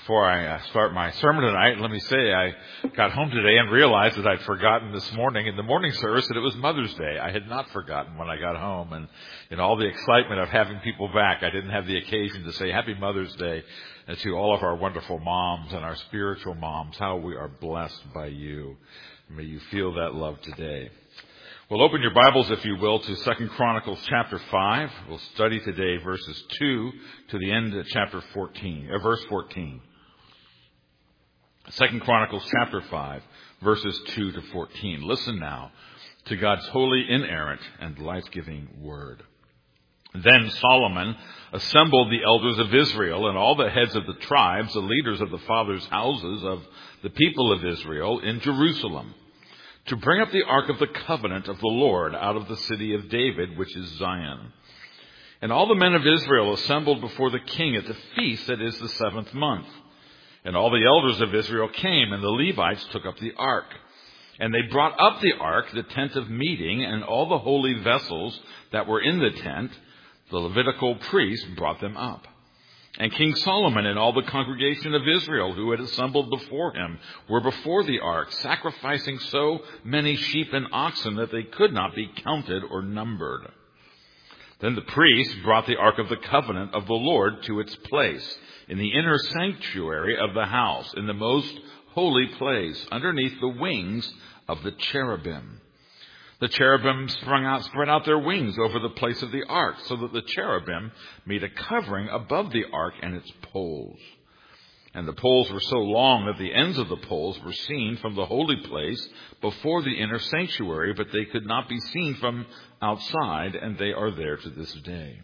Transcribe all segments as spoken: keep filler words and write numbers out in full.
Before I uh, start my sermon tonight, let me say I got home today and realized that I'd forgotten this morning in the morning service that it was Mother's Day. I had not forgotten when I got home, and in all the excitement of having people back, I didn't have the occasion to say Happy Mother's Day to all of our wonderful moms and our spiritual moms. How we are blessed by you. May you feel that love today. Well, open your Bibles, if you will, to Second Chronicles chapter five. We'll study today verses two to the end of chapter fourteen, or verse fourteen. Second Chronicles chapter five, verses two to fourteen. Listen now to God's holy, inerrant, and life-giving word. Then Solomon assembled the elders of Israel and all the heads of the tribes, the leaders of the fathers' houses of the people of Israel in Jerusalem, to bring up the ark of the covenant of the Lord out of the city of David, which is Zion. And all the men of Israel assembled before the king at the feast that is the seventh month. And all the elders of Israel came, and the Levites took up the ark. And they brought up the ark, the tent of meeting, and all the holy vessels that were in the tent. The Levitical priests brought them up. And King Solomon and all the congregation of Israel who had assembled before him were before the ark, sacrificing so many sheep and oxen that they could not be counted or numbered. Then the priests brought the ark of the covenant of the Lord to its place in the inner sanctuary of the house, in the most holy place, underneath the wings of the cherubim. The cherubim sprung out, spread out their wings over the place of the ark, so that the cherubim made a covering above the ark and its poles. And the poles were so long that the ends of the poles were seen from the holy place before the inner sanctuary, but they could not be seen from outside, and they are there to this day.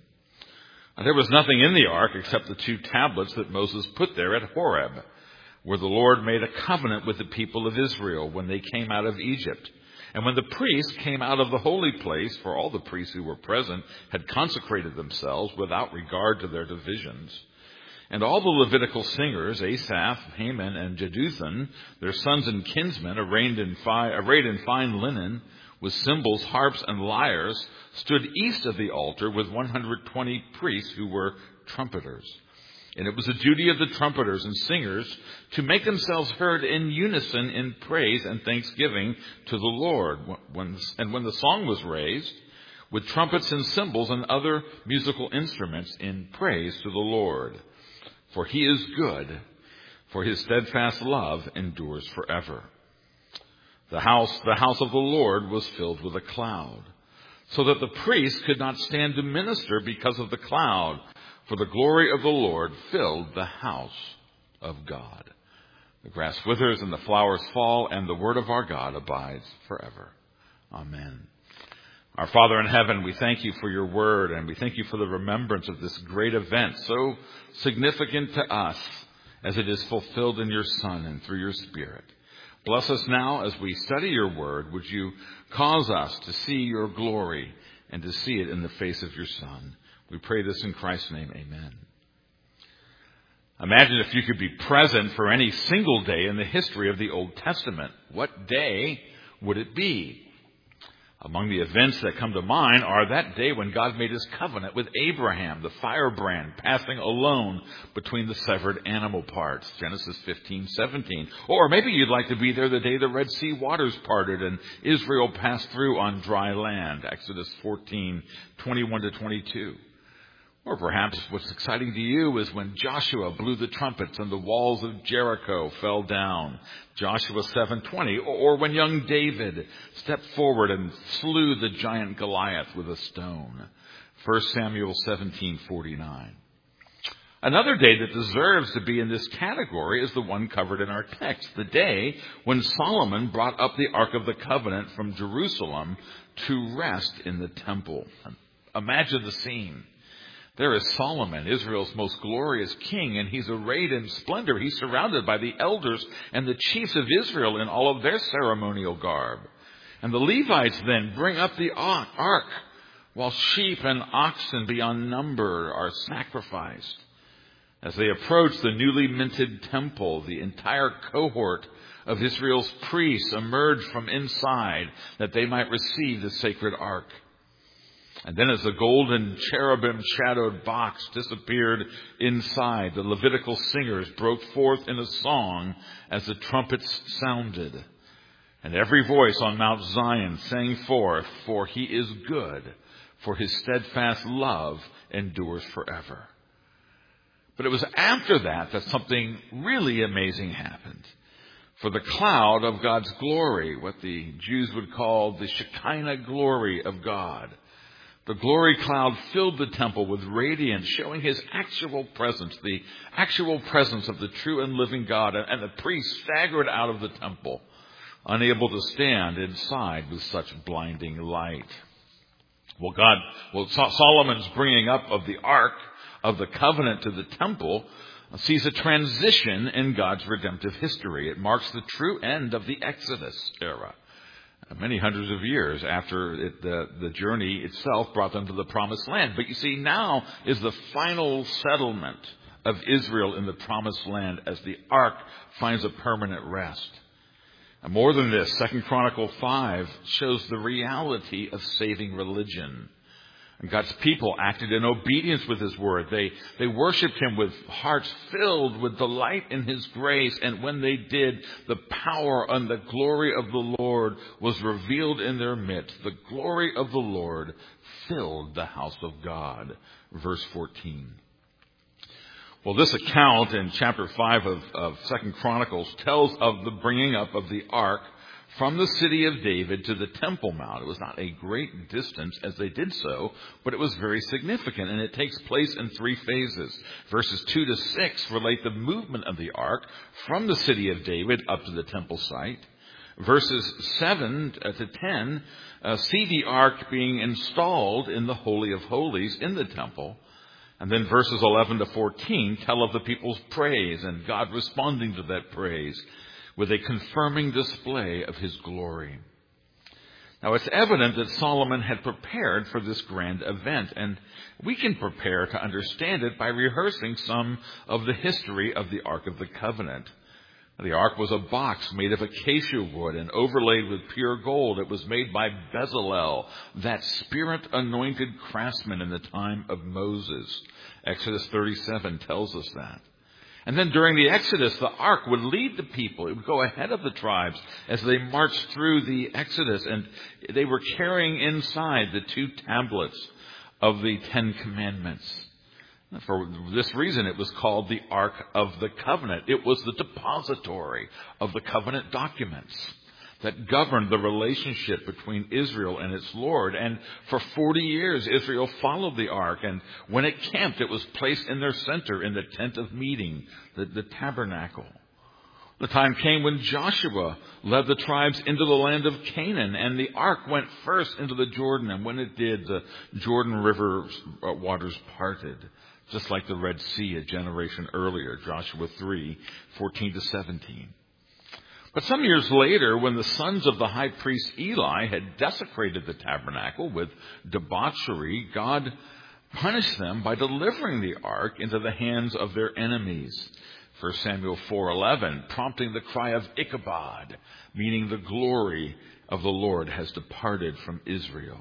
And there was nothing in the ark except the two tablets that Moses put there at Horeb, where the Lord made a covenant with the people of Israel when they came out of Egypt. And when the priests came out of the holy place, for all the priests who were present had consecrated themselves without regard to their divisions. And all the Levitical singers, Asaph, Heman, and Jeduthun, their sons and kinsmen, arrayed in, fi- arrayed in fine linen, with cymbals, harps, and lyres, stood east of the altar with one hundred twenty priests who were trumpeters. And it was the duty of the trumpeters and singers to make themselves heard in unison in praise and thanksgiving to the Lord. When, and when the song was raised, with trumpets and cymbals and other musical instruments in praise to the Lord. For he is good, for his steadfast love endures forever. The house, the house of the Lord was filled with a cloud, so that the priests could not stand to minister because of the cloud. For the glory of the Lord filled the house of God. The grass withers and the flowers fall, and the word of our God abides forever. Amen. Our Father in heaven, we thank you for your word, and we thank you for the remembrance of this great event, so significant to us as it is fulfilled in your Son and through your Spirit. Bless us now as we study your word. Would you cause us to see your glory and to see it in the face of your Son? We pray this in Christ's name, amen. Imagine if you could be present for any single day in the history of the Old Testament. What day would it be? Among the events that come to mind are that day when God made his covenant with Abraham, the firebrand passing alone between the severed animal parts, Genesis fifteen seventeen. Or maybe you'd like to be there the day the Red Sea waters parted and Israel passed through on dry land, Exodus fourteen twenty-one to twenty-two. Or perhaps what's exciting to you is when Joshua blew the trumpets and the walls of Jericho fell down, Joshua seven twenty. Or when young David stepped forward and slew the giant Goliath with a stone, First Samuel seventeen forty-nine. Another day that deserves to be in this category is the one covered in our text, the day when Solomon brought up the Ark of the Covenant from Jerusalem to rest in the temple. Imagine the scene. There is Solomon, Israel's most glorious king, and he's arrayed in splendor. He's surrounded by the elders and the chiefs of Israel in all of their ceremonial garb. And the Levites then bring up the ark, while sheep and oxen beyond number are sacrificed. As they approach the newly minted temple, the entire cohort of Israel's priests emerge from inside that they might receive the sacred ark. And then as the golden cherubim shadowed box disappeared inside, the Levitical singers broke forth in a song as the trumpets sounded. And every voice on Mount Zion sang forth, for he is good, for his steadfast love endures forever. But it was after that that something really amazing happened. For the cloud of God's glory, what the Jews would call the Shekinah glory of God, the glory cloud filled the temple with radiance, showing his actual presence, the actual presence of the true and living God. And the priests staggered out of the temple, unable to stand inside with such blinding light. Well, God, well, Solomon's bringing up of the Ark of the Covenant to the temple sees a transition in God's redemptive history. It marks the true end of the Exodus era, many hundreds of years after it, the, the journey itself brought them to the Promised Land. But you see, now is the final settlement of Israel in the Promised Land as the Ark finds a permanent rest. And more than this, Second Chronicles five shows the reality of saving religion. And God's people acted in obedience with his word. They, they worshiped him with hearts filled with delight in his grace. And when they did, the power and the glory of the Lord was revealed in their midst. The glory of the Lord filled the house of God. Verse fourteen. Well, this account in chapter five of, of Second Chronicles tells of the bringing up of the ark from the city of David to the Temple Mount. It was not a great distance as they did so, but it was very significant, and it takes place in three phases. Verses two to six relate the movement of the ark from the city of David up to the temple site. Verses seven to ten uh, see the ark being installed in the Holy of Holies in the temple. And then verses eleven to fourteen tell of the people's praise and God responding to that praise with a confirming display of his glory. Now, it's evident that Solomon had prepared for this grand event, and we can prepare to understand it by rehearsing some of the history of the Ark of the Covenant. The ark was a box made of acacia wood and overlaid with pure gold. It was made by Bezalel, that spirit-anointed craftsman in the time of Moses. Exodus thirty-seven tells us that. And then during the Exodus, the ark would lead the people. It would go ahead of the tribes as they marched through the Exodus. And they were carrying inside the two tablets of the Ten Commandments. For this reason, it was called the Ark of the Covenant. It was the depository of the covenant documents that governed the relationship between Israel and its Lord. And for forty years, Israel followed the ark. And when it camped, it was placed in their center in the tent of meeting, the, the tabernacle. The time came when Joshua led the tribes into the land of Canaan, and the ark went first into the Jordan. And when it did, the Jordan River waters parted, just like the Red Sea a generation earlier, Joshua three, fourteen to seventeen. But some years later, when the sons of the high priest Eli had desecrated the tabernacle with debauchery, God punished them by delivering the ark into the hands of their enemies. First Samuel four eleven, prompting the cry of Ichabod, meaning the glory of the Lord has departed from Israel.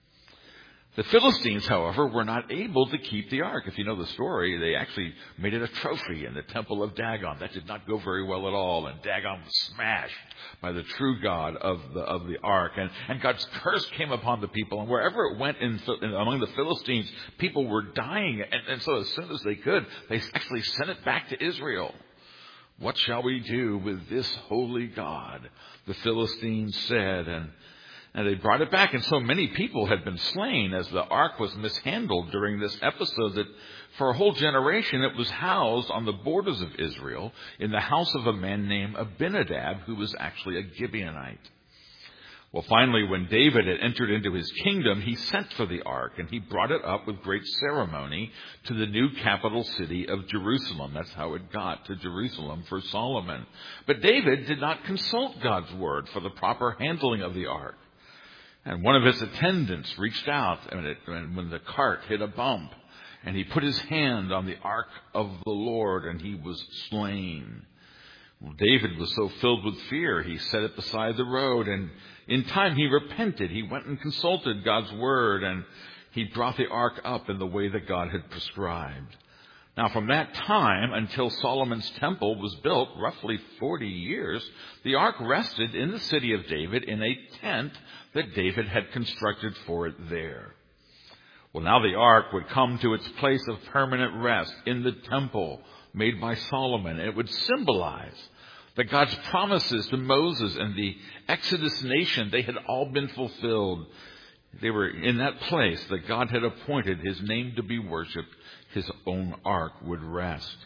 The Philistines, however, were not able to keep the ark. If you know the story, they actually made it a trophy in the temple of Dagon. That did not go very well at all, and Dagon was smashed by the true God of the of the ark. And, and God's curse came upon the people, and wherever it went in, in, among the Philistines, people were dying. And, and so as soon as they could, they actually sent it back to Israel. What shall we do with this holy God? The Philistines said, and And they brought it back, and so many people had been slain as the ark was mishandled during this episode that for a whole generation it was housed on the borders of Israel in the house of a man named Abinadab, who was actually a Gibeonite. Well, finally, when David had entered into his kingdom, he sent for the ark, and he brought it up with great ceremony to the new capital city of Jerusalem. That's how it got to Jerusalem for Solomon. But David did not consult God's word for the proper handling of the ark. And one of his attendants reached out and when the cart hit a bump, and he put his hand on the ark of the Lord, and he was slain. Well, David was so filled with fear, he set it beside the road, and in time he repented. He went and consulted God's word, and he brought the ark up in the way that God had prescribed. Now, from that time until Solomon's temple was built, roughly forty years, the ark rested in the city of David in a tent that David had constructed for it there. Well, now the ark would come to its place of permanent rest in the temple made by Solomon. It would symbolize that God's promises to Moses and the Exodus nation, they had all been fulfilled. They were in that place that God had appointed his name to be worshipped. His own ark would rest.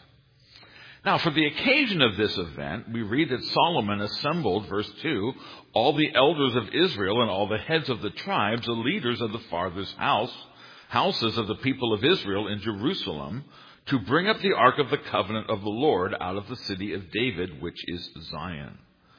Now, for the occasion of this event, we read that Solomon assembled, verse two, all the elders of Israel and all the heads of the tribes, the leaders of the farthest house, houses of the people of Israel in Jerusalem, to bring up the ark of the covenant of the Lord out of the city of David, which is Zion.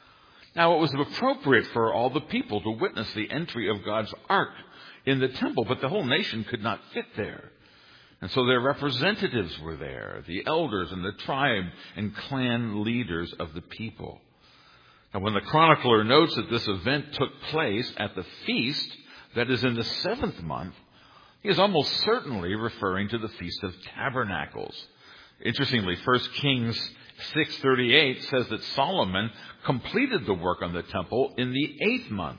Now, it was appropriate for all the people to witness the entry of God's ark in the temple, but the whole nation could not fit there. And so their representatives were there, the elders and the tribe and clan leaders of the people. Now, when the chronicler notes that this event took place at the feast that is in the seventh month, he is almost certainly referring to the Feast of Tabernacles. Interestingly, First Kings six thirty-eight says that Solomon completed the work on the temple in the eighth month.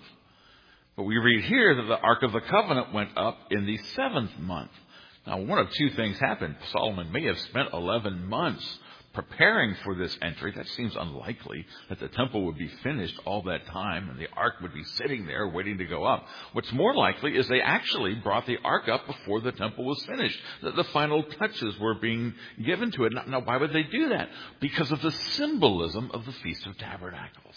But we read here that the Ark of the Covenant went up in the seventh month. Now, one of two things happened. Solomon may have spent eleven months preparing for this entry. That seems unlikely that the temple would be finished all that time and the ark would be sitting there waiting to go up. What's more likely is they actually brought the ark up before the temple was finished. The, the final touches were being given to it. Now, now, why would they do that? Because of the symbolism of the Feast of Tabernacles.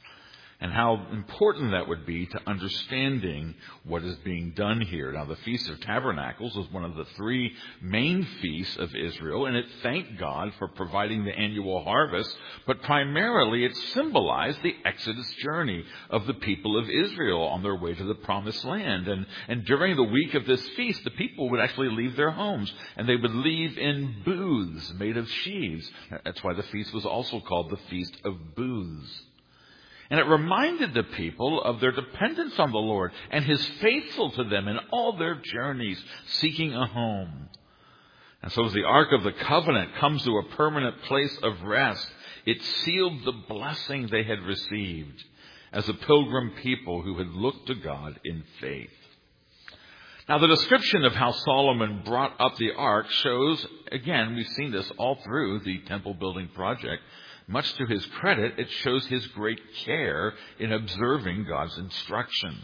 And how important that would be to understanding what is being done here. Now, the Feast of Tabernacles is one of the three main feasts of Israel, and it thanked God for providing the annual harvest, but primarily it symbolized the Exodus journey of the people of Israel on their way to the Promised Land. And, and during the week of this feast, the people would actually leave their homes, and they would leave in booths made of sheaves. That's why the feast was also called the Feast of Booths. And it reminded the people of their dependence on the Lord and his faithful to them in all their journeys, seeking a home. And so as the Ark of the Covenant comes to a permanent place of rest, it sealed the blessing they had received as a pilgrim people who had looked to God in faith. Now, the description of how Solomon brought up the ark shows, again, we've seen this all through the temple building project. Much to his credit, it shows his great care in observing God's instructions.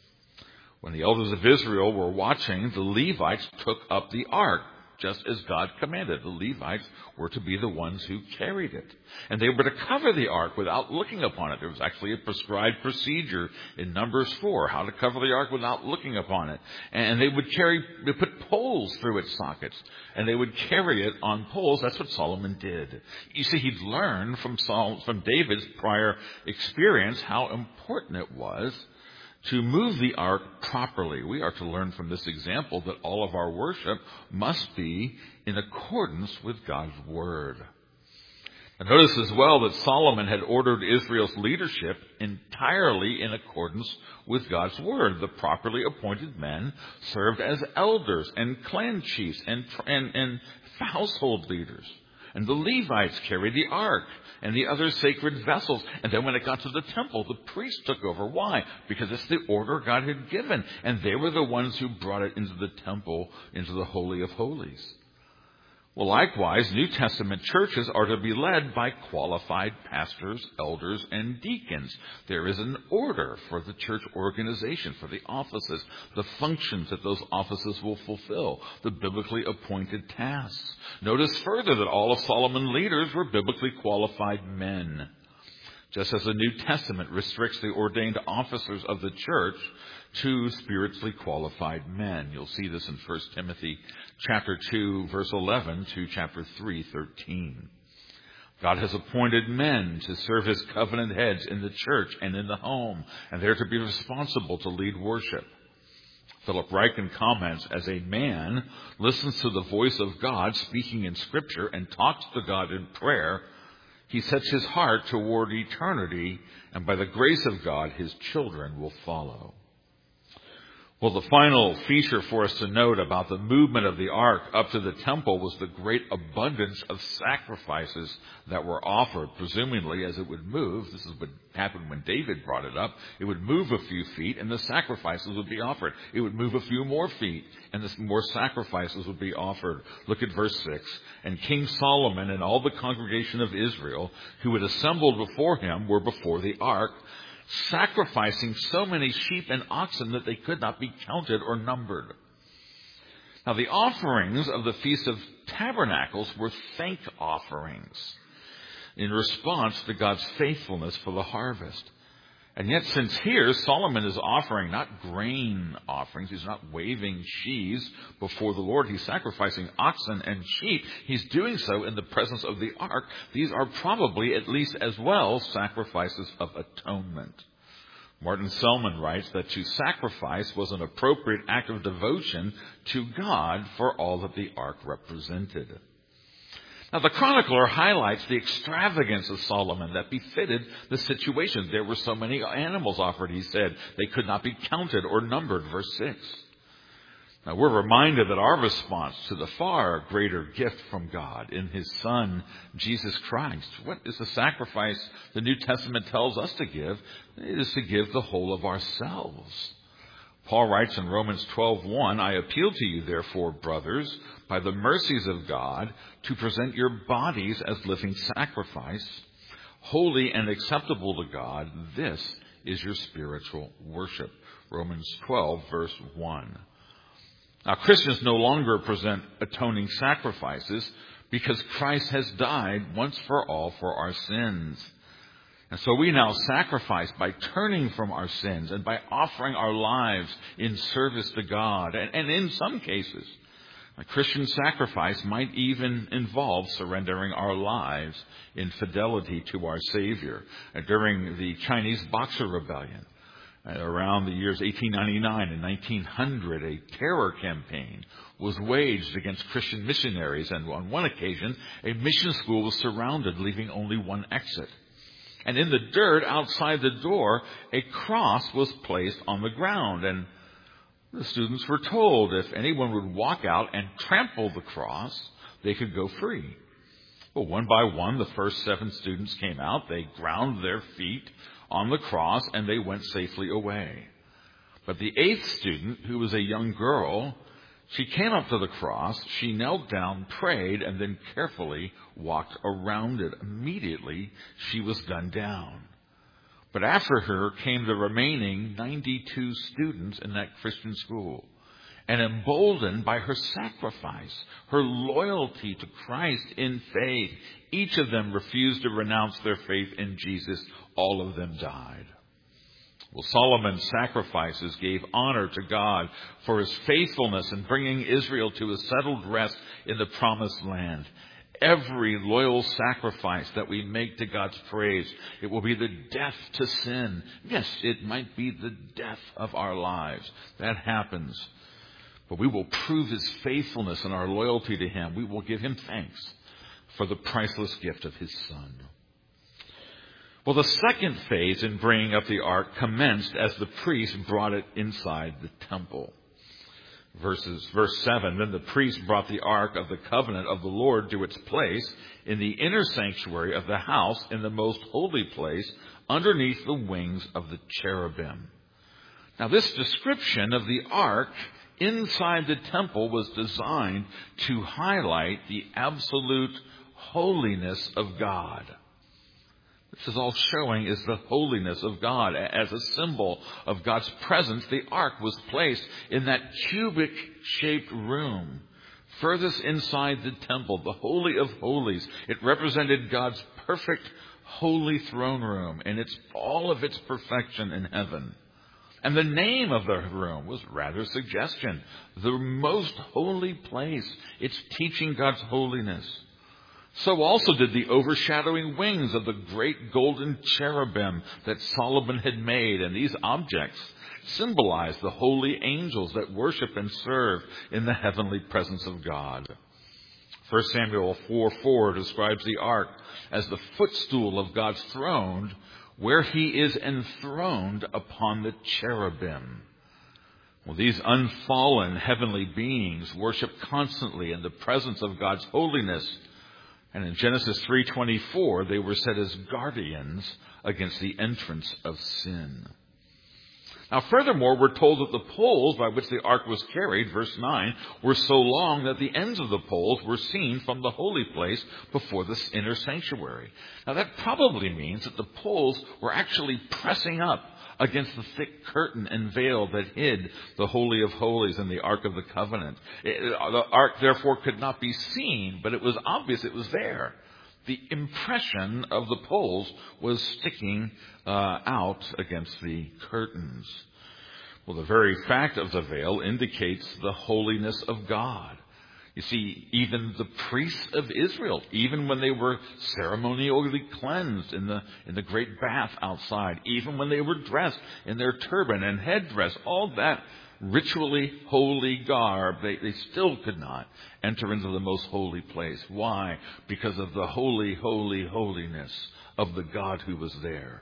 When the elders of Israel were watching, the Levites took up the ark, just as God commanded. The Levites were to be the ones who carried it. And they were to cover the ark without looking upon it. There was actually a prescribed procedure in Numbers four, how to cover the ark without looking upon it. And they would carry, they put poles through its sockets, and they would carry it on poles. That's what Solomon did. You see, he'd learned from Sol, from David's prior experience how important it was to move the ark properly. We are to learn from this example that all of our worship must be in accordance with God's word. And notice as well that Solomon had ordered Israel's leadership entirely in accordance with God's word. The properly appointed men served as elders and clan chiefs and, and, and household leaders. And the Levites carried the ark and the other sacred vessels. And then when it got to the temple, the priests took over. Why? Because it's the order God had given. And they were the ones who brought it into the temple, into the Holy of Holies. Well, likewise, New Testament churches are to be led by qualified pastors, elders, and deacons. There is an order for the church organization, for the offices, the functions that those offices will fulfill, the biblically appointed tasks. Notice further that all of Solomon's leaders were biblically qualified men. Just as the New Testament restricts the ordained officers of the church to spiritually qualified men. You'll see this in First Timothy chapter two, verse eleven to chapter three, thirteen. God has appointed men to serve as covenant heads in the church and in the home, and they're to be responsible to lead worship. Philip Ryken comments, as a man listens to the voice of God speaking in Scripture and talks to God in prayer, he sets his heart toward eternity, and by the grace of God, his children will follow. Well, the final feature for us to note about the movement of the ark up to the temple was the great abundance of sacrifices that were offered. Presumably, as it would move, this is what happened when David brought it up, it would move a few feet and the sacrifices would be offered. It would move a few more feet and the more sacrifices would be offered. Look at verse six. And King Solomon and all the congregation of Israel who had assembled before him were before the ark, sacrificing so many sheep and oxen that they could not be counted or numbered. Now, the offerings of the Feast of Tabernacles were thank offerings in response to God's faithfulness for the harvest. And yet, since here Solomon is offering not grain offerings, he's not waving sheaves before the Lord, he's sacrificing oxen and sheep. He's doing so in the presence of the ark. These are probably at least as well sacrifices of atonement. Martin Selman writes that to sacrifice was an appropriate act of devotion to God for all that the ark represented. Now, the chronicler highlights the extravagance of Solomon that befitted the situation. There were so many animals offered, he said, they could not be counted or numbered, verse six. Now, we're reminded that our response to the far greater gift from God in his Son, Jesus Christ, what is the sacrifice the New Testament tells us to give? It is to give the whole of ourselves. Paul writes in Romans twelve one, I appeal to you, therefore, brothers, by the mercies of God, to present your bodies as living sacrifice, holy and acceptable to God. This is your spiritual worship. Romans twelve, verse one. Now, Christians no longer present atoning sacrifices because Christ has died once for all for our sins. And so we now sacrifice by turning from our sins and by offering our lives in service to God. And, and in some cases, a Christian sacrifice might even involve surrendering our lives in fidelity to our Savior. Uh, during the Chinese Boxer Rebellion, uh, around the years eighteen ninety-nine and nineteen hundred, a terror campaign was waged against Christian missionaries. And on one occasion, a mission school was surrounded, leaving only one exit. And in the dirt outside the door, a cross was placed on the ground. And the students were told if anyone would walk out and trample the cross, they could go free. Well, one by one, the first seven students came out. They ground their feet on the cross and they went safely away. But the eighth student, who was a young girl, she came up to the cross, she knelt down, prayed, and then carefully walked around it. Immediately, she was gunned down. But after her came the remaining ninety-two students in that Christian school. And emboldened by her sacrifice, her loyalty to Christ in faith, each of them refused to renounce their faith in Jesus. All of them died. Well, Solomon's sacrifices gave honor to God for his faithfulness in bringing Israel to a settled rest in the promised land. Every loyal sacrifice that we make to God's praise, it will be the death to sin. Yes, it might be the death of our lives. That happens. But we will prove his faithfulness and our loyalty to him. We will give him thanks for the priceless gift of his Son. Well, the second phase in bringing up the ark commenced as the priest brought it inside the temple. Verses, verse seven, then the priest brought the ark of the covenant of the Lord to its place in the inner sanctuary of the house in the most holy place underneath the wings of the cherubim. Now, this description of the ark inside the temple was designed to highlight the absolute holiness of God. This is all showing is the holiness of God. As a symbol of God's presence, the ark was placed in that cubic-shaped room, furthest inside the temple, the Holy of Holies. It represented God's perfect, holy throne room and its all of its perfection in heaven. And the name of the room was rather suggestion. The most holy place. It's teaching God's holiness. So also did the overshadowing wings of the great golden cherubim that Solomon had made. And these objects symbolize the holy angels that worship and serve in the heavenly presence of God. First Samuel four four describes the ark as the footstool of God's throne, where he is enthroned upon the cherubim. Well, these unfallen heavenly beings worship constantly in the presence of God's holiness. And in Genesis three twenty-four, they were set as guardians against the entrance of sin. Now, furthermore, we're told that the poles by which the ark was carried, verse nine, were so long that the ends of the poles were seen from the holy place before this inner sanctuary. Now, that probably means that the poles were actually pressing up against the thick curtain and veil that hid the Holy of Holies and the Ark of the Covenant. It, the ark, therefore, could not be seen, but it was obvious it was there. The impression of the poles was sticking uh, out against the curtains. Well, the very fact of the veil indicates the holiness of God. You see, even the priests of Israel, even when they were ceremonially cleansed in the in the great bath outside, even when they were dressed in their turban and headdress, all that ritually holy garb, they, they still could not enter into the most holy place. Why? Because of the holy, holy, holiness of the God who was there.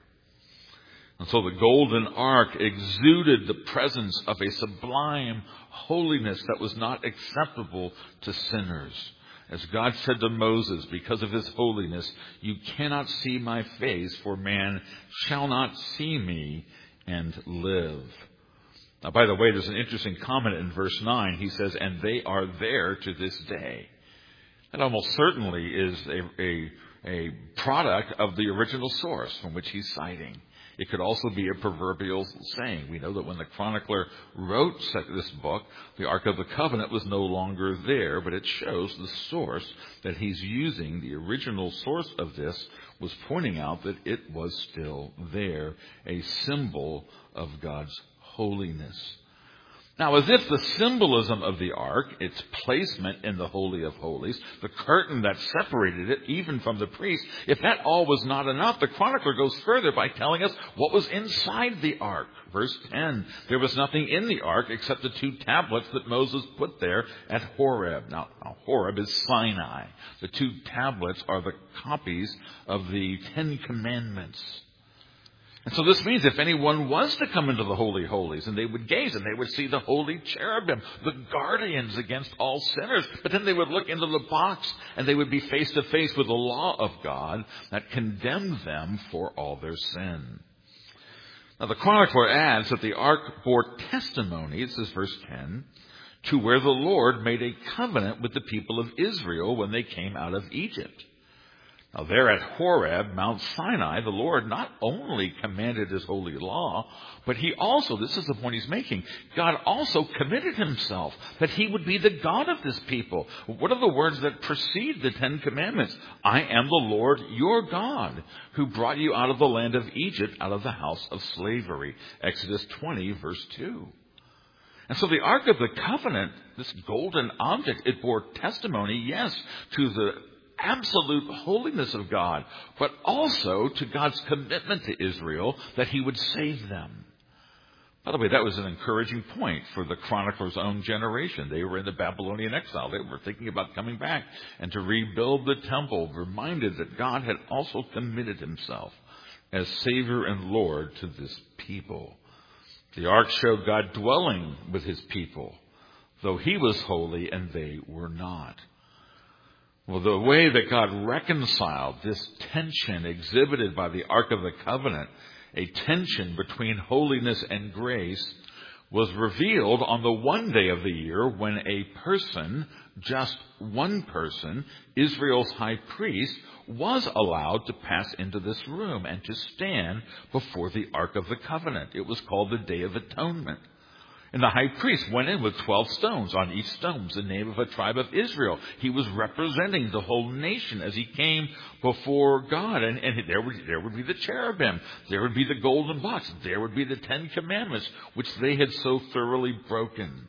And so the golden ark exuded the presence of a sublime holiness that was not acceptable to sinners. As God said to Moses, because of his holiness, you cannot see my face, for man shall not see me and live. Now, by the way, there's an interesting comment in verse nine. He says, and they are there to this day. That almost certainly is a, a, a product of the original source from which he's citing. It could also be a proverbial saying. We know that when the chronicler wrote this book, the Ark of the Covenant was no longer there, but it shows the source that he's using. The original source of this was pointing out that it was still there, a symbol of God's holiness. Now, as if the symbolism of the ark, its placement in the Holy of Holies, the curtain that separated it even from the priest, if that all was not enough, the chronicler goes further by telling us what was inside the ark. Verse ten, there was nothing in the ark except the two tablets that Moses put there at Horeb. Now, now Horeb is Sinai. The two tablets are the copies of the Ten Commandments. And so this means if anyone was to come into the Holy of Holies, and they would gaze and they would see the holy cherubim, the guardians against all sinners, but then they would look into the box and they would be face to face with the law of God that condemned them for all their sin. Now the chronicler adds that the ark bore testimony, this is verse ten, to where the Lord made a covenant with the people of Israel when they came out of Egypt. Now there at Horeb, Mount Sinai, the Lord not only commanded his holy law, but he also, this is the point he's making, God also committed himself that he would be the God of this people. What are the words that precede the Ten Commandments? I am the Lord your God, who brought you out of the land of Egypt, out of the house of slavery. Exodus twenty, verse two. And so the Ark of the Covenant, this golden object, it bore testimony, yes, to the absolute holiness of God, but also to God's commitment to Israel that he would save them. By the way, that was an encouraging point for the chronicler's own generation. They were in the Babylonian exile. They were thinking about coming back and to rebuild the temple, reminded that God had also committed himself as Savior and Lord to this people. The ark showed God dwelling with his people, though he was holy and they were not. Well, the way that God reconciled this tension exhibited by the Ark of the Covenant, a tension between holiness and grace, was revealed on the one day of the year when a person, just one person, Israel's high priest, was allowed to pass into this room and to stand before the Ark of the Covenant. It was called the Day of Atonement. And the high priest went in with twelve stones. On each stone was the name of a tribe of Israel. He was representing the whole nation as he came before God. And, and there, would, there would be the cherubim. There would be the golden box. There would be the Ten Commandments, which they had so thoroughly broken.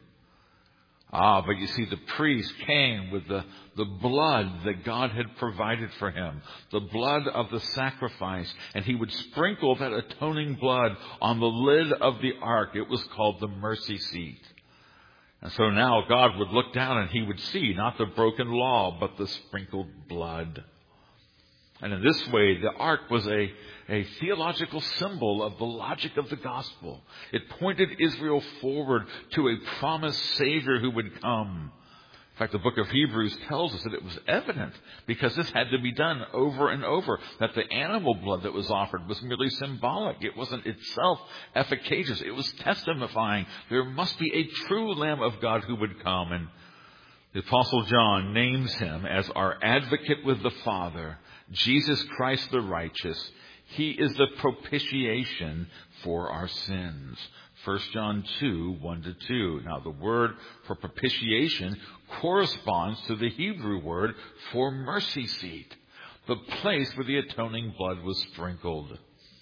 Ah, but you see, the priest came with the, the blood that God had provided for him, the blood of the sacrifice, and he would sprinkle that atoning blood on the lid of the ark. It was called the mercy seat. And so now God would look down and he would see not the broken law, but the sprinkled blood. And in this way, the ark was a, a theological symbol of the logic of the gospel. It pointed Israel forward to a promised Savior who would come. In fact, the book of Hebrews tells us that it was evident, because this had to be done over and over, that the animal blood that was offered was merely symbolic. It wasn't itself efficacious. It was testifying there must be a true Lamb of God who would come. And the Apostle John names him as our advocate with the Father, Jesus Christ the righteous. He is the propitiation for our sins. First John two, one to two. Now, the word for propitiation corresponds to the Hebrew word for mercy seat, the place where the atoning blood was sprinkled.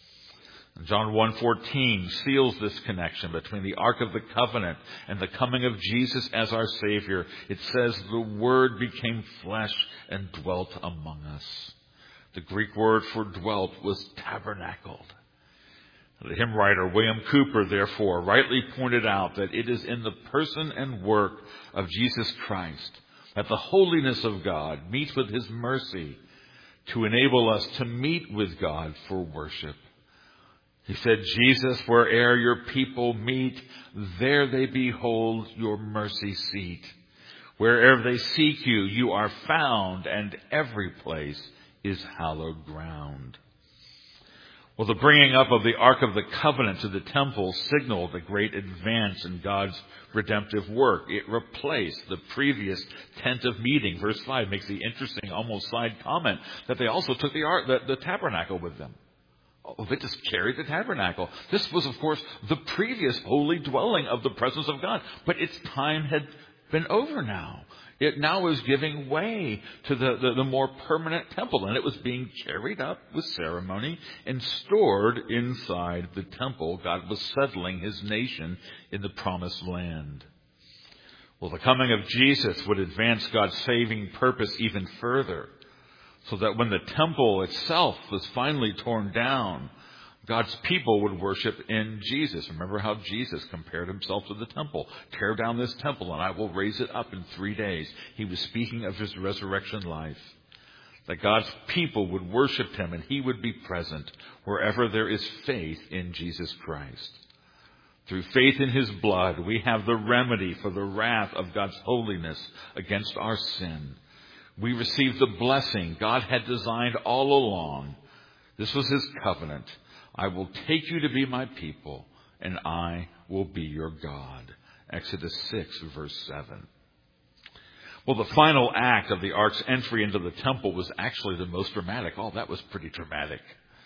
John one fourteen seals this connection between the Ark of the Covenant and the coming of Jesus as our Savior. It says, the Word became flesh and dwelt among us. The Greek word for dwelt was tabernacled. The hymn writer William Cooper, therefore, rightly pointed out that it is in the person and work of Jesus Christ that the holiness of God meets with His mercy to enable us to meet with God for worship. He said, Jesus, where'er your people meet, there they behold your mercy seat. Wherever they seek you, you are found, and every place is hallowed ground. Well, the bringing up of the Ark of the Covenant to the temple signaled a great advance in God's redemptive work. It replaced the previous tent of meeting. Verse five makes the interesting, almost side comment that they also took the, ark, the, the tabernacle with them. Oh, they just carried the tabernacle. This was, of course, the previous holy dwelling of the presence of God. But its time had been over now. It now was giving way to the, the, the more permanent temple, and it was being carried up with ceremony and stored inside the temple. God was settling His nation in the promised land. Well, the coming of Jesus would advance God's saving purpose even further, so that when the temple itself was finally torn down, God's people would worship in Jesus. Remember how Jesus compared Himself to the temple. Tear down this temple and I will raise it up in three days. He was speaking of His resurrection life. That God's people would worship Him and He would be present wherever there is faith in Jesus Christ. Through faith in His blood, we have the remedy for the wrath of God's holiness against our sin. We receive the blessing God had designed all along. This was His covenant. I will take you to be my people, and I will be your God. Exodus six, verse seven. Well, the final act of the ark's entry into the temple was actually the most dramatic. Oh, that was pretty dramatic.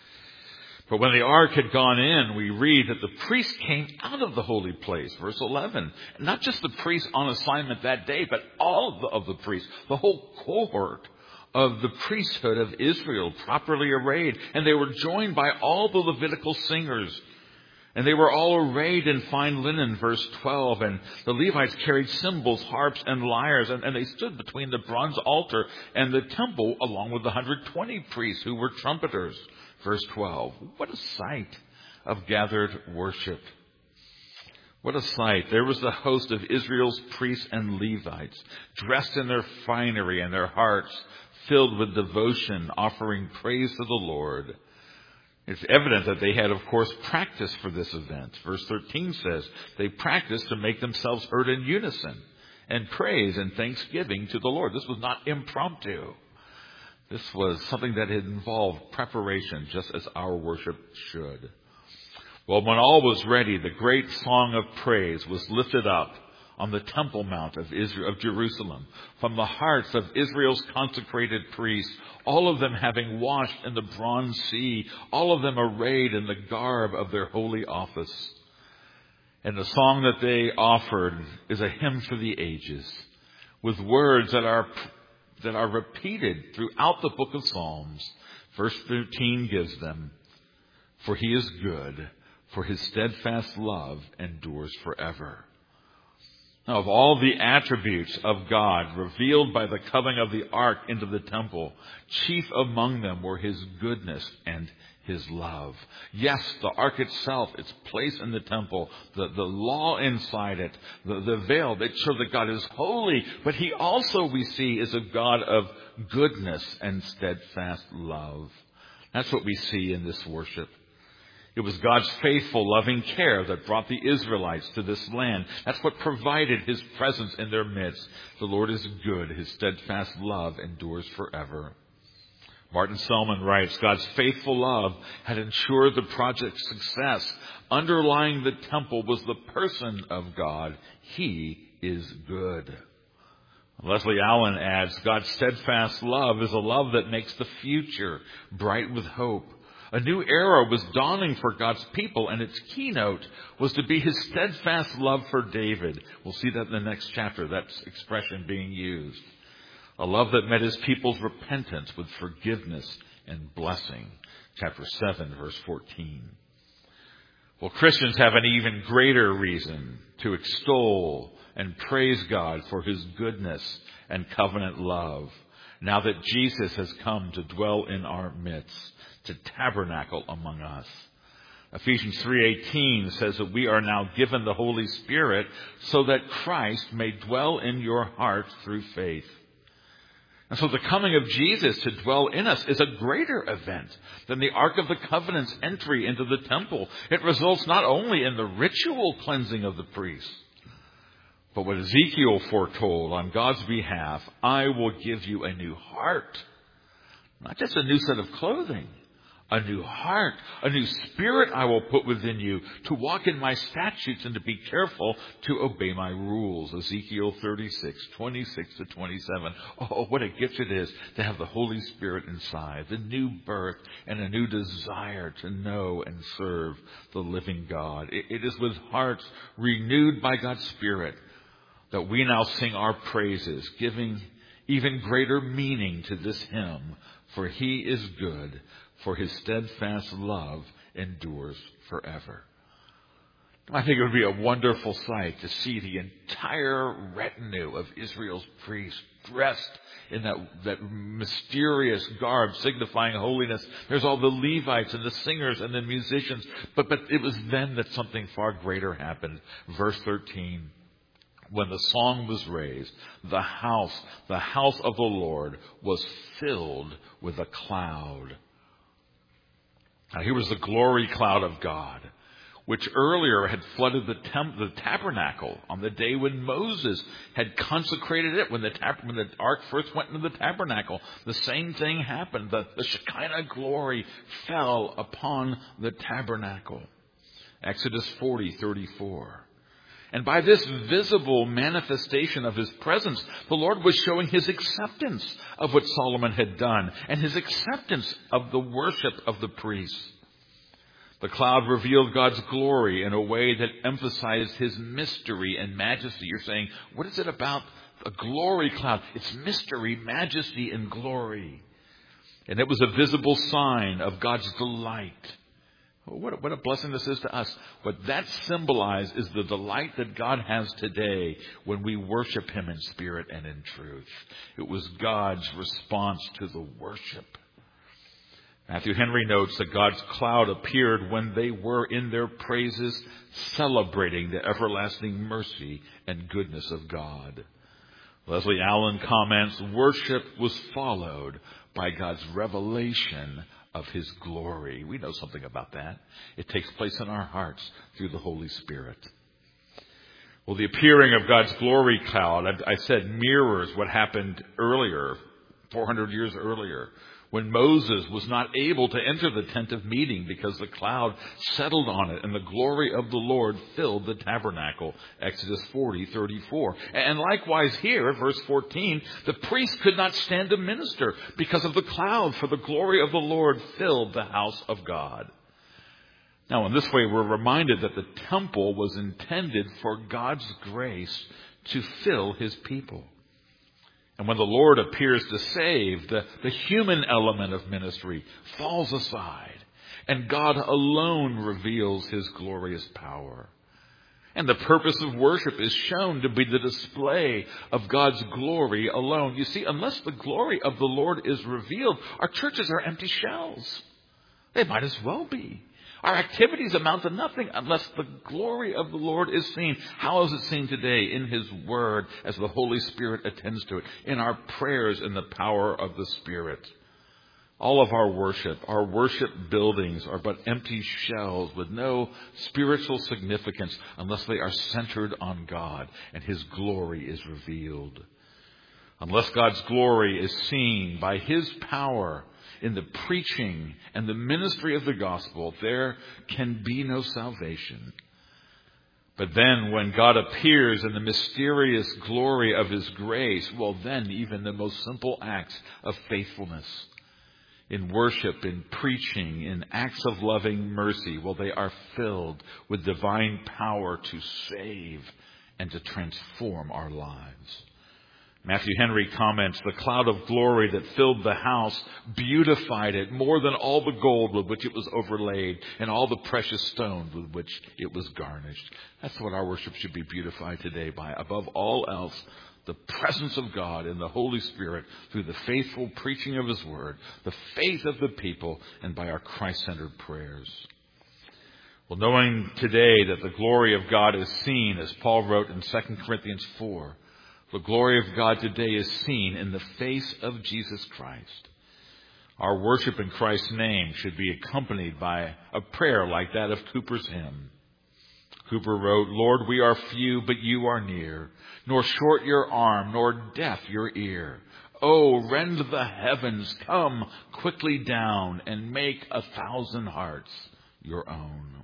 But when the ark had gone in, we read that the priest came out of the holy place. Verse eleven. Not just the priests on assignment that day, but all of the, of the priests, the whole cohort of the priesthood of Israel, properly arrayed. And they were joined by all the Levitical singers. And they were all arrayed in fine linen, verse twelve. And the Levites carried cymbals, harps, and lyres. And, and they stood between the bronze altar and the temple, along with the one hundred twenty priests who were trumpeters. Verse twelve. What a sight of gathered worship. What a sight. There was the host of Israel's priests and Levites, dressed in their finery and their hearts filled with devotion, offering praise to the Lord. It's evident that they had, of course, practiced for this event. Verse thirteen says they practiced to make themselves heard in unison and praise and thanksgiving to the Lord. This was not impromptu. This was something that had involved preparation, just as our worship should. Well, when all was ready, the great song of praise was lifted up on the Temple Mount of Israel, of Jerusalem, from the hearts of Israel's consecrated priests, all of them having washed in the bronze sea, all of them arrayed in the garb of their holy office. And the song that they offered is a hymn for the ages, with words that are that are repeated throughout the book of Psalms. Verse thirteen gives them, "For He is good, for His steadfast love endures forever." Of all the attributes of God revealed by the coming of the ark into the temple, chief among them were his goodness and his love. Yes, the ark itself, its place in the temple, the, the law inside it, the, the veil, that show that God is holy, but he also, we see, is a God of goodness and steadfast love. That's what we see in this worship. It was God's faithful, loving care that brought the Israelites to this land. That's what provided his presence in their midst. The Lord is good. His steadfast love endures forever. Martin Selman writes, God's faithful love had ensured the project's success. Underlying the temple was the person of God. He is good. Leslie Allen adds, God's steadfast love is a love that makes the future bright with hope. A new era was dawning for God's people, and its keynote was to be his steadfast love for David. We'll see that in the next chapter, that expression being used. A love that met his people's repentance with forgiveness and blessing. Chapter seven, verse fourteen. Well, Christians have an even greater reason to extol and praise God for his goodness and covenant love, now that Jesus has come to dwell in our midst, to tabernacle among us. Ephesians three eighteen says that we are now given the Holy Spirit so that Christ may dwell in your hearts through faith. And so the coming of Jesus to dwell in us is a greater event than the Ark of the Covenant's entry into the temple. It results not only in the ritual cleansing of the priests, but what Ezekiel foretold on God's behalf, I will give you a new heart. Not just a new set of clothing, a new heart, a new spirit I will put within you to walk in my statutes and to be careful to obey my rules. Ezekiel thirty-six, twenty-six to twenty-seven. Oh, what a gift it is to have the Holy Spirit inside, the new birth and a new desire to know and serve the living God. It, it is with hearts renewed by God's Spirit that we now sing our praises, giving even greater meaning to this hymn, for he is good, for his steadfast love endures forever. I think it would be a wonderful sight to see the entire retinue of Israel's priests dressed in that, that mysterious garb signifying holiness. There's all the Levites and the singers and the musicians. But, but it was then that something far greater happened. Verse thirteen. When the song was raised, the house, the house of the Lord was filled with a cloud. Now here was the glory cloud of God, which earlier had flooded the, temp- the tabernacle on the day when Moses had consecrated it, when the, tab- when the ark first went into the tabernacle. The same thing happened. The, the Shekinah glory fell upon the tabernacle. Exodus forty, thirty-four. And by this visible manifestation of his presence, the Lord was showing his acceptance of what Solomon had done and his acceptance of the worship of the priests. The cloud revealed God's glory in a way that emphasized his mystery and majesty. You're saying, what is it about a glory cloud? It's mystery, majesty, and glory. And it was a visible sign of God's delight. What a, what a blessing this is to us. What that symbolizes is the delight that God has today when we worship him in spirit and in truth. It was God's response to the worship. Matthew Henry notes that God's cloud appeared when they were in their praises celebrating the everlasting mercy and goodness of God. Leslie Allen comments, worship was followed by God's revelation of his glory. We know something about that. It takes place in our hearts through the Holy Spirit. Well, the appearing of God's glory cloud, I, I said, mirrors what happened earlier, four hundred years earlier, when Moses was not able to enter the tent of meeting because the cloud settled on it and the glory of the Lord filled the tabernacle. Exodus forty, thirty-four. And likewise here, verse fourteen, the priest could not stand to minister because of the cloud, for the glory of the Lord filled the house of God. Now, in this way, we're reminded that the temple was intended for God's grace to fill his people. And when the Lord appears to save, the, the human element of ministry falls aside, and God alone reveals his glorious power. And the purpose of worship is shown to be the display of God's glory alone. You see, unless the glory of the Lord is revealed, our churches are empty shells. They might as well be. Our activities amount to nothing unless the glory of the Lord is seen. How is it seen today? In His Word, as the Holy Spirit attends to it. In our prayers, in the power of the Spirit. All of our worship, our worship buildings are but empty shells with no spiritual significance unless they are centered on God and His glory is revealed. Unless God's glory is seen by His power in the preaching and the ministry of the gospel, there can be no salvation. But then when God appears in the mysterious glory of His grace, well then even the most simple acts of faithfulness, in worship, in preaching, in acts of loving mercy, well, they are filled with divine power to save and to transform our lives. Matthew Henry comments, the cloud of glory that filled the house beautified it more than all the gold with which it was overlaid and all the precious stones with which it was garnished. That's what our worship should be beautified today by. Above all else, the presence of God in the Holy Spirit through the faithful preaching of His Word, the faith of the people, and by our Christ-centered prayers. Well, knowing today that the glory of God is seen, as Paul wrote in Second Corinthians four, the glory of God today is seen in the face of Jesus Christ. Our worship in Christ's name should be accompanied by a prayer like that of Cooper's hymn. Cooper wrote, Lord, we are few, but you are near, nor short your arm, nor deaf your ear. Oh, rend the heavens, come quickly down, and make a thousand hearts your own.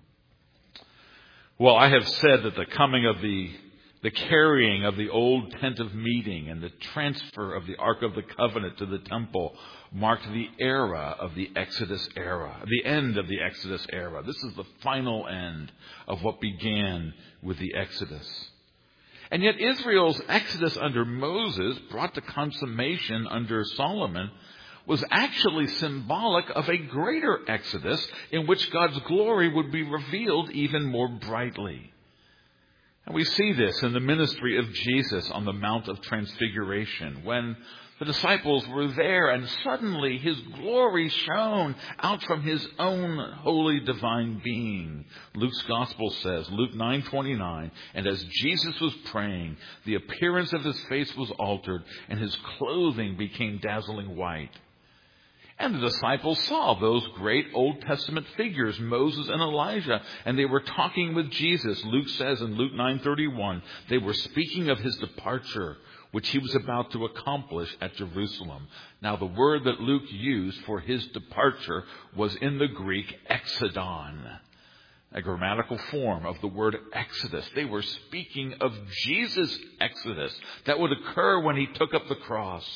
Well, I have said that the coming of the, the carrying of the old tent of meeting and the transfer of the Ark of the Covenant to the temple marked the era of the Exodus era, the end of the Exodus era. This is the final end of what began with the Exodus. And yet Israel's Exodus under Moses, brought to consummation under Solomon, was actually symbolic of a greater Exodus in which God's glory would be revealed even more brightly. And we see this in the ministry of Jesus on the Mount of Transfiguration, when the disciples were there and suddenly His glory shone out from His own holy divine being. Luke's gospel says, Luke nine twenty-nine, and as Jesus was praying, the appearance of His face was altered and His clothing became dazzling white. And the disciples saw those great Old Testament figures, Moses and Elijah, and they were talking with Jesus. Luke says in Luke nine thirty-one, they were speaking of His departure, which He was about to accomplish at Jerusalem. Now, the word that Luke used for His departure was in the Greek exodon, a grammatical form of the word Exodus. They were speaking of Jesus' Exodus that would occur when He took up the cross.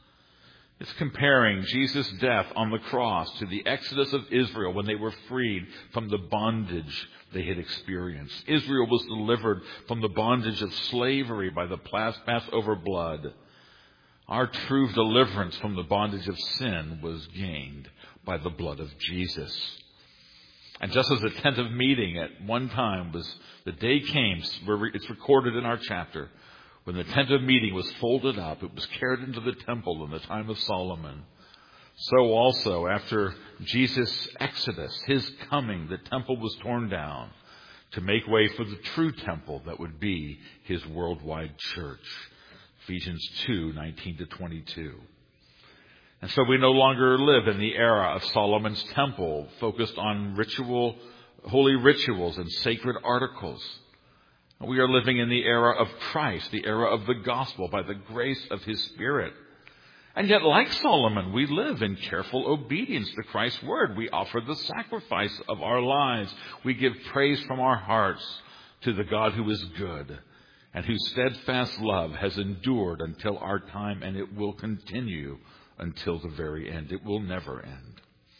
It's comparing Jesus' death on the cross to the exodus of Israel when they were freed from the bondage they had experienced. Israel was delivered from the bondage of slavery by the Passover blood. Our true deliverance from the bondage of sin was gained by the blood of Jesus. And just as the tent of meeting at one time was, the day came, it's recorded in our chapter, when the tent of meeting was folded up, it was carried into the temple in the time of Solomon. So also, after Jesus' exodus, His coming, the temple was torn down to make way for the true temple that would be His worldwide church. Ephesians two nineteen to twenty-two. And so we no longer live in the era of Solomon's temple, focused on ritual, holy rituals and sacred articles. We are living in the era of Christ, the era of the gospel, by the grace of His Spirit. And yet, like Solomon, we live in careful obedience to Christ's word. We offer the sacrifice of our lives. We give praise from our hearts to the God who is good and whose steadfast love has endured until our time, and it will continue until the very end. It will never end.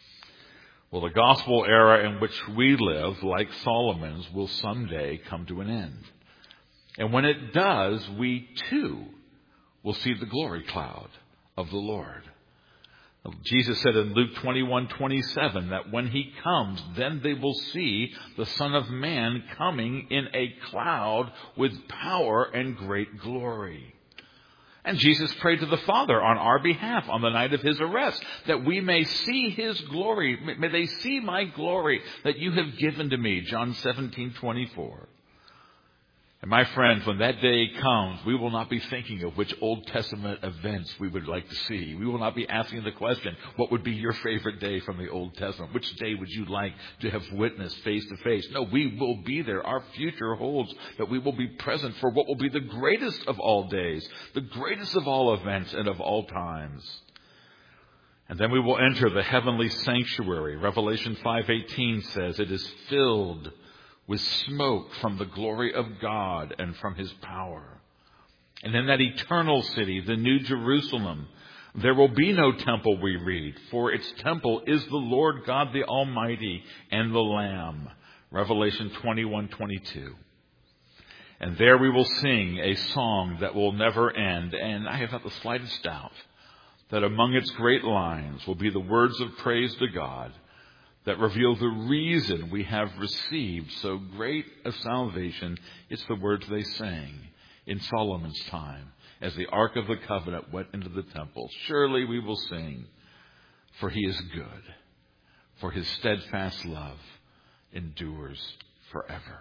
Well, the gospel era in which we live, like Solomon's, will someday come to an end. And when it does, we too will see the glory cloud of the Lord. Jesus said in Luke twenty-one twenty-seven that when he comes, then they will see the Son of Man coming in a cloud with power and great glory. And Jesus prayed to the Father on our behalf on the night of his arrest, that we may see his glory. May they see my glory that you have given to me, John seventeen twenty-four. And my friends, when that day comes, we will not be thinking of which Old Testament events we would like to see. We will not be asking the question, what would be your favorite day from the Old Testament? Which day would you like to have witnessed face to face? No, we will be there. Our future holds that we will be present for what will be the greatest of all days, the greatest of all events and of all times. And then we will enter the heavenly sanctuary. Revelation five eighteen says it is filled with smoke from the glory of God and from his power. And in that eternal city, the New Jerusalem, there will be no temple, we read, for its temple is the Lord God the Almighty and the Lamb. Revelation twenty-one twenty-two. And there we will sing a song that will never end. And I have not the slightest doubt that among its great lines will be the words of praise to God that reveal the reason we have received so great a salvation. It's the words they sang in Solomon's time as the Ark of the Covenant went into the temple. Surely we will sing, for he is good, for his steadfast love endures forever.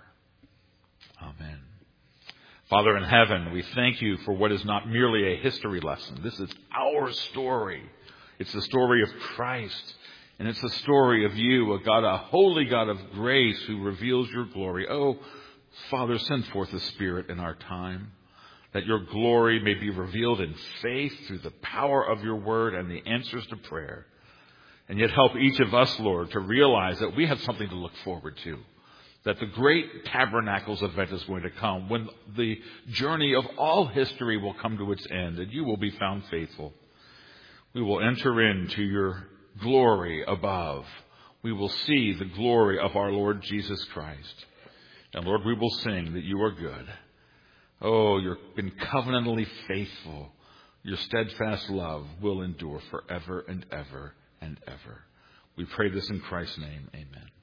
Amen. Father in heaven, we thank you for what is not merely a history lesson. This is our story. It's the story of Christ. And it's the story of you, a God, a holy God of grace who reveals your glory. Oh, Father, send forth the Spirit in our time, that your glory may be revealed in faith through the power of your word and the answers to prayer. And yet help each of us, Lord, to realize that we have something to look forward to, that the great Tabernacles event is going to come when the journey of all history will come to its end and you will be found faithful. We will enter into your glory above. We will see the glory of our Lord Jesus Christ. And Lord, we will sing that you are good. Oh, you've been covenantally faithful. Your steadfast love will endure forever and ever and ever. We pray this in Christ's name. Amen.